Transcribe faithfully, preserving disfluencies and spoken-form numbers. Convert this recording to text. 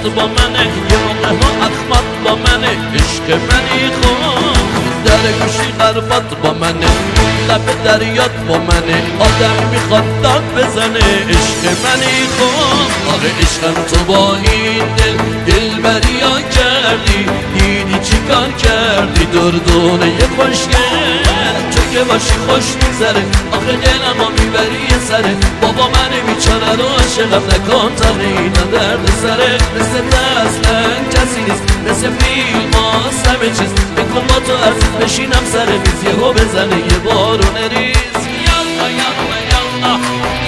با منه، یه موقع ها احمد با منه. عشق منی خون در گوشی قربات با منه، لب دریات با منه، آدم میخواد داد بزنه. عشق منی خون آره عشقم تو با این دل دلبریا کردی، دیدی چی کار کردی دردونه خوشگل. تو که باشی خوش میگذره آخه دلم ها میبری یه سره. بابا من بیچاره رو عاشقم نکن تا اینا درد سره. مثل اصلا کسی نیست، مثل فیلم هاست همه چیز. بکن با تو عزیز بشینم سر میز، یهو بزنه یه بارون ریز. یالا یالا یالا